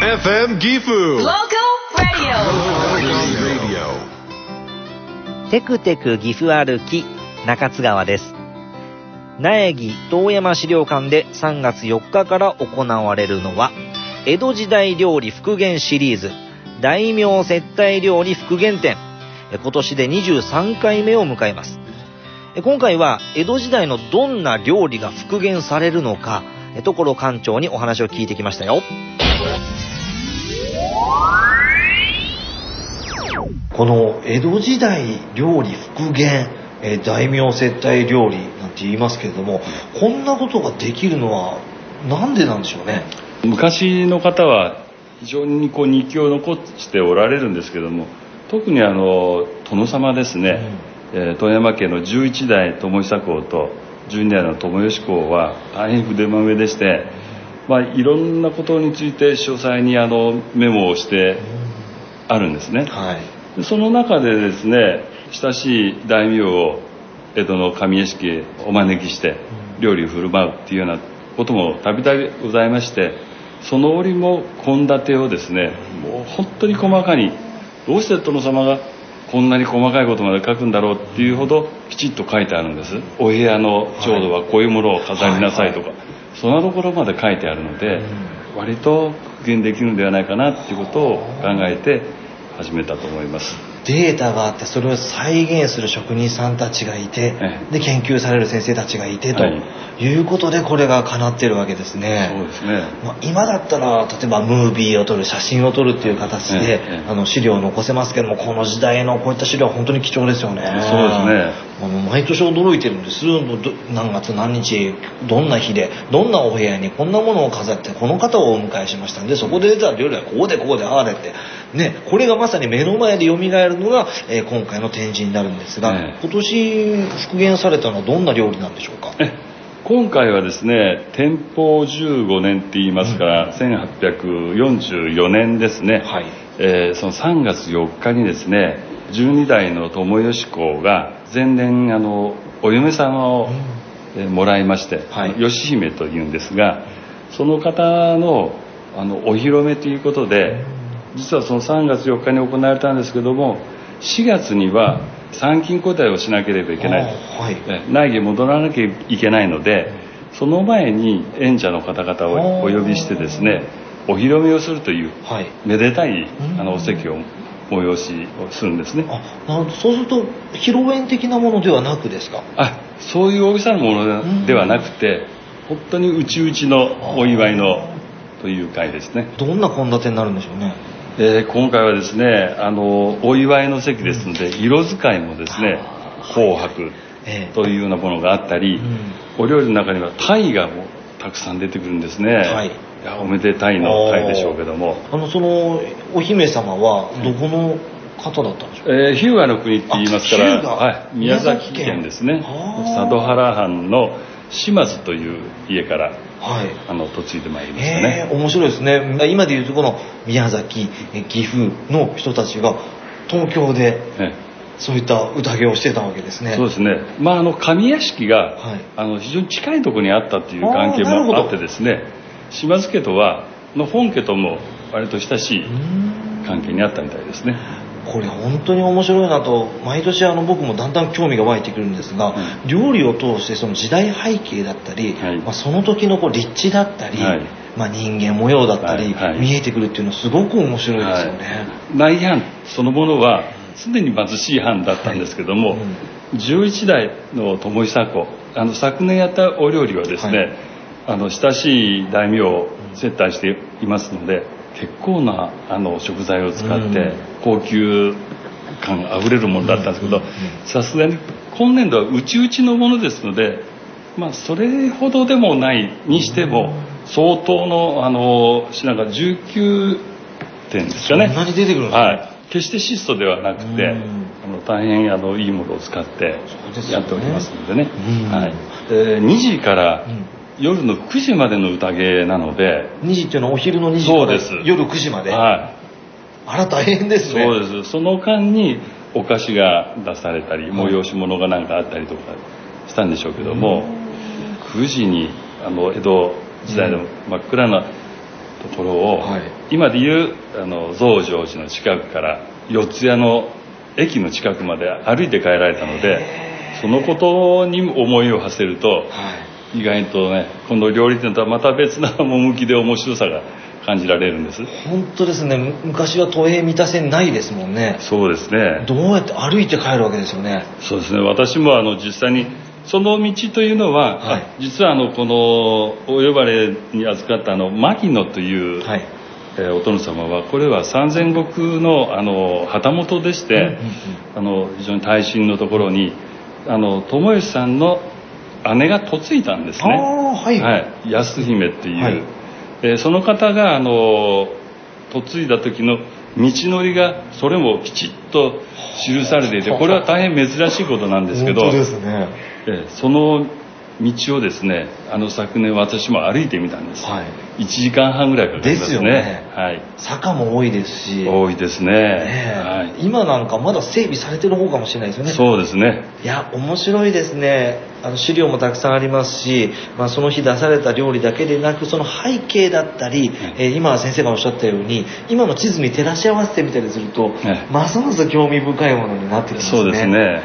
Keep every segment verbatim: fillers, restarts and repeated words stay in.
エフエム ギフ Local Radio テクテク岐阜歩き中津川です。苗木遠山資料館でさんがつよっかから行われるのは江戸時代料理復元シリーズ大名接待料理復元展。今年でにじゅうさんかいめを迎えます。今回は江戸時代のどんな料理が復元されるのか所館長にお話を聞いてきましたよ。この江戸時代料理復元、えー、大名接待料理なんて言いますけれども、こんなことができるのはなんでなんでしょうね。 昔の方は非常にこう日記を残しておられるんですけども、特にあの殿様ですね、うんえー、富山家のじゅういちだい友久公とじゅうにだいの友義公は大変筆まめでして、まあ、いろんなことについて詳細にあのメモをしてあるんですね、はい、その中でですね、親しい大名を江戸の上屋敷へお招きして料理を振る舞うっていうようなこともたびたびございまして、その折も献立をですね、もう本当に細かに、どうして殿様がこんなに細かいことまで書くんだろうっていうほどきちっと書いてあるんです。お部屋の調度はこういうものを飾りなさいとか、はいはいはい、そんなところまで書いてあるので、うん、割と復元できるのではないかなっていうことを考えて始めたと思います。 データがあってそれを再現する職人さんたちがいて、ええ、で研究される先生たちがいてということでこれが叶っているわけですね。 そうですね、 まあ、今だったら例えばムービーを撮る、写真を撮るっていう形で、ええ、あの資料を残せますけども、この時代のこういった資料は本当に貴重ですよね。 そうですね、 あの毎年驚いてるんです。何月何日どんな日でどんなお部屋にこんなものを飾ってこの方をお迎えしましたんで、そこで出た料理はこうでこうでああでってね、これがまさに目の前で蘇るのが、えー、今回の展示になるんですが、えー、今年復元されたのはどんな料理なんでしょうか。 え今回はですね、天保じゅうごねんって言いますから、うん、せんはっぴゃくよんじゅうよねんですね、はいえー、そのさんがつよっかにですね、じゅうにだいの友義公が前年あのお嫁さんを、うんえー、もらいまして、はい、義姫というんですが、その方の、あのお披露目ということで、実はそのさんがつよっかに行われたんですけども、しがつには参勤交代をしなければいけない、はい、内儀戻らなきゃいけないので、その前に演者の方々をお呼びしてですね、お披露目をするという、はい、めでたいあのお席を催しをするんですね。 あ、なるほど。そうすると披露宴的なものではなくですか。 あ、そういう大げさなものではなくて、本当にうちうちのお祝いのという会ですね。 どんな献立になるんでしょうね。 えー、今回はですね、あのお祝いの席ですので、うん、色使いもですね、紅白というようなものがあったり、えー、お料理の中には鯛がもうたくさん出てくるんですね、はい、いやおめでたいの鯛でしょうけども、 あのそのお姫様はどこの方だったんでしょうか。 えー、日向の国って言いますから、はい、宮崎県ですね、佐渡原藩の島津という家から、はい、あの嫁いでまいりましたね。 面白いですね。今でいうとこの宮崎、岐阜の人たちが東京でそういった宴をしてたわけですね。 そうですね。まああの上屋敷が、はい、あの非常に近いところにあったっていう関係もあってですね、島津家とはの本家とも割と親しい関係にあったみたいですね。 これ本当に面白いなと毎年あの僕もだんだん興味が湧いてくるんですが、うん、料理を通してその時代背景だったり、はい、まあ、その時のこう立地だったり、はい、まあ、人間模様だったり、はいはい、見えてくるっていうのはすごく面白いですよね。 はい、内藩そのものは常に貧しい藩だったんですけども、はいうん、じゅういちだいの友久公、あの昨年やったお料理はですね、はい、あの親しい大名を接待していますので、結構なあの食材を使って高級感あふれるものだったんですけど、さすがに今年度はうちうちのものですので、まあそれほどでもないにしても相当のあの品がじゅうきゅうてんですかね。 そんなに出てくるんですか。 はい、決して質素ではなくて、あの大変あのいいものを使ってやっておりますのでね。はい、でにじから、うん夜のくじまでの宴なので、 にじっていうのはお昼のにじから夜くじまで、はい、あら大変ですね。 そうです。その間にお菓子が出されたり、催し物がなんかあったりとかしたんでしょうけども、くじにあの江戸時代の真っ暗なところを、はい、今でいうあの増上寺の近くから四谷の駅の近くまで歩いて帰られたので、そのことに思いを馳せると、はい、意外とね、この料理店とはまた別な趣で面白さが感じられるんです。 本当ですね。昔は都営三田線ないですもんね。 そうですね。 どうやって歩いて帰るわけですよね。 そうですね。私もあの実際にその道というのは、はい、実はあのこのお呼ばれに預かったあの牧野という、はい、えー、お殿様は、これは三千石のあの旗本でして、うんうんうん、あの非常に大身のところにあの友義さんの姉が嫁いだんですね。あ、はいはい、安姫っていう、はい、えー、その方があの嫁いだ時の道のりがそれもきちっと記されていて、これは大変珍しいことなんですけど、 本当ですね。 えー、その道をですね、あの昨年私も歩いてみたんです、はい、いちじかんはんぐらいかかりますね。ですよね、はい、坂も多いですし。 多いですね、ね、 はい、今なんかまだ整備されてる方かもしれないですよね。 そうですね。 いや、面白いですね。あの資料もたくさんありますし、まあ、その日出された料理だけでなく、その背景だったり、はい、えー、今先生がおっしゃったように今の地図に照らし合わせてみたりすると、はい、ますます興味深いものになってきますね。 そうですね。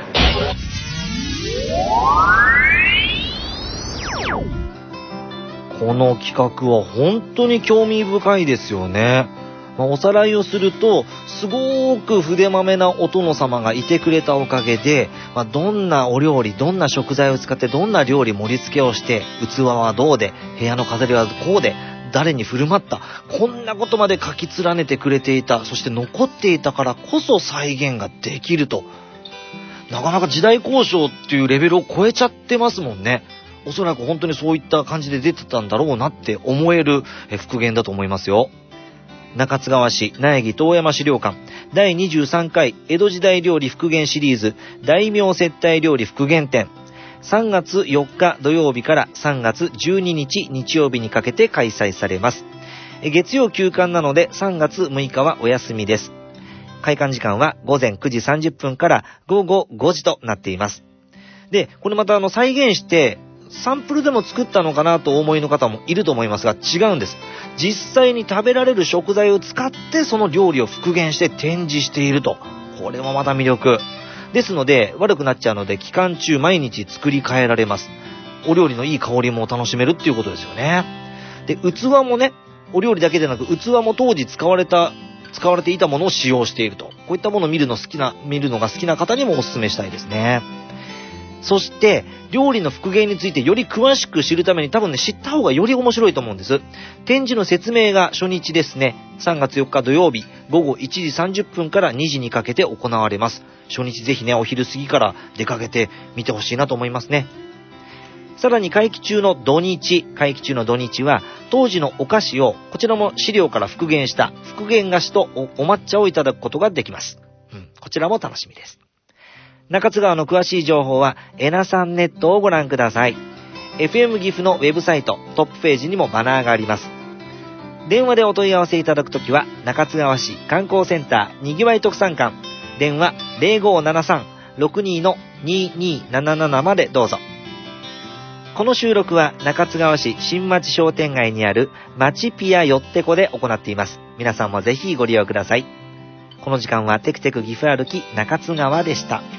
この企画は本当に興味深いですよね。まあ、おさらいをすると、すごく筆まめなお殿様がいてくれたおかげで、まあ、どんなお料理、どんな食材を使ってどんな料理盛り付けをして、器はどうで、部屋の飾りはこうで、誰に振る舞った、こんなことまで書き連ねてくれていた。そして残っていたからこそ再現ができると。なかなか時代交渉っていうレベルを超えちゃってますもんね。おそらく本当にそういった感じで出てたんだろうなって思える復元だと思いますよ。中津川市苗木遠山資料館だいにじゅうさんかい江戸時代料理復元シリーズ大名接待料理復元展、さんがつよっか土曜日からさんがつじゅうににち日曜日にかけて開催されます。月曜休館なのでさんがつむいかはお休みです。開館時間はごぜんくじさんじゅっぷんからごごごじとなっています。で、これまたあの再現してサンプルでも作ったのかなとお思いの方もいると思いますが、違うんです。実際に食べられる食材を使ってその料理を復元して展示していると。これもまた魅力ですので、悪くなっちゃうので期間中毎日作り変えられます。お料理のいい香りも楽しめるっていうことですよね。で、器もね、お料理だけでなく器も当時使われた使われていたものを使用していると。こういったものを見るの好きな見るのが好きな方にもお勧めしたいですね。そして料理の復元についてより詳しく知るために多分ね、知った方がより面白いと思うんです。展示の説明が初日ですね、さんがつよっか土曜日ごごいちじさんじゅっぷんからにじにかけて行われます。初日ぜひね、お昼過ぎから出かけてみてほしいなと思いますね。さらに会期中の土日会期中の土日は当時のお菓子をこちらも資料から復元した復元菓子と お, お抹茶をいただくことができます、うん、こちらも楽しみです。中津川の詳しい情報はエナさんネットをご覧ください。 エフエム 岐阜のウェブサイトトップページにもバナーがあります。電話でお問い合わせいただくときは中津川市観光センターにぎわい特産館電話 ゼロごーななさんろくにーのにーにーなななな までどうぞ。この収録は中津川市新町商店街にある町ピアよってこで行っています。皆さんもぜひご利用ください。この時間はテクテク岐阜歩き中津川でした。